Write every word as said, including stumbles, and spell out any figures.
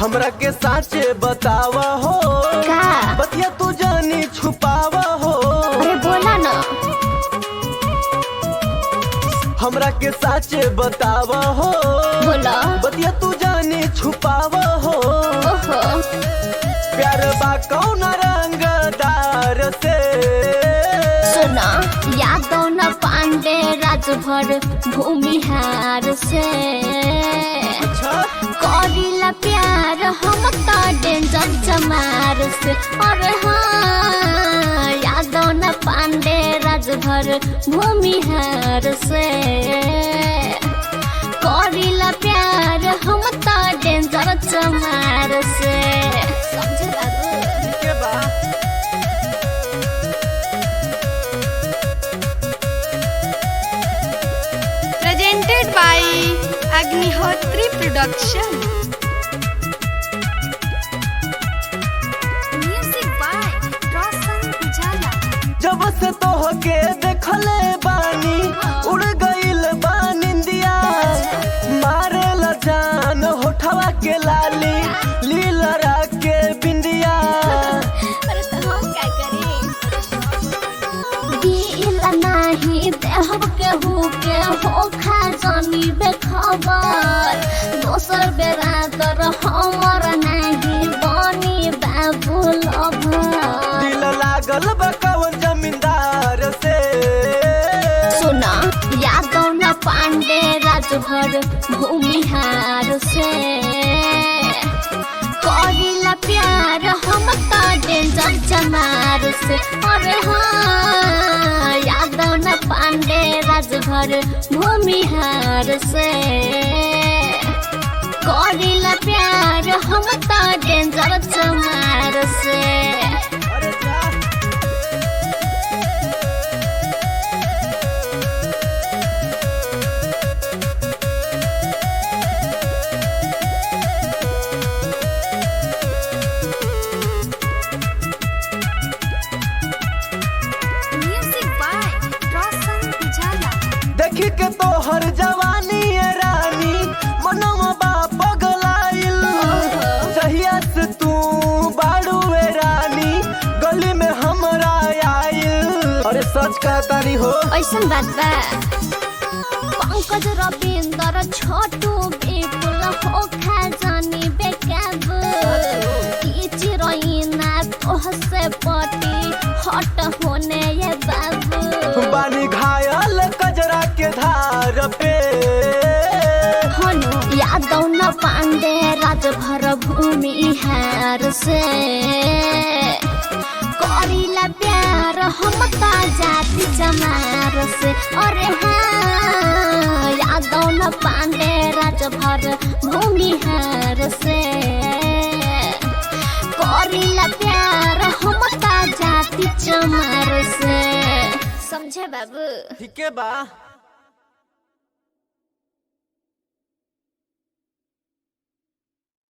हमरा के साचे बतावा हो का बतिया तू जानी छुपावा हो। अरे बोला ना। हमरा के साचे बतावा हो बोला बतिया तू जानी छुपावा हो। ओहो प्यार बा कौन रंगदार से सुना यादव न पांडे राजभर भूमिहार से करीला प्यार हम तो डेंजर जमार से। और हाँ यादव न पांडे राजभर भूमिहार से करीला प्यार हम तो डेंजर जमार से। समझे बाबू के बा presented by Agnihotri Production. Music by Roshan Pujala. जब से तोह के देखले बानी उड़ गइल बा निंदिया। मारे ला जान होठवा के लाली लीलरा के बिंदिया। अरे तो हम क्या करें दिल नहीं देहब केहू के हो खा जानी बेखबर। दोसर बेरा तर हमर नहीं बनी बाबू लभर। दिल लागल बा कौन जमींदार से सुना यादव न पांडे राजभर भूमिहार से करीला प्यार हम तो डेंजर जमार से। और हाँ यादव न पांडे राजभर भूमिहार से करीला प्यार हम तो डेंजर जमार से। अरे जा Music by Roshan Pujala. देखी के तोहर जवानी ए रानी मनवा बा पगलाइल। जहिया से तू बाड़ू ए रानी गली में हमरा आइल। अरे सच कहतानी हो ऐसन बात बा पंकज रविंदर छोटू विपुल हो खा जानी बेकाबू। ई चिरैना तोह से पटी हट होने ये बाबू। बानी घायल कजरा के धार पे हनु यादव न पांडे राजभर भूमिहार से करीला प्यार हम तो जाति जमार से। और हाँ यादव न पांडे राजभर भूमिहार से करीला प्यार हम तो जाति जमार से। समझे बाबू ठीक है बा।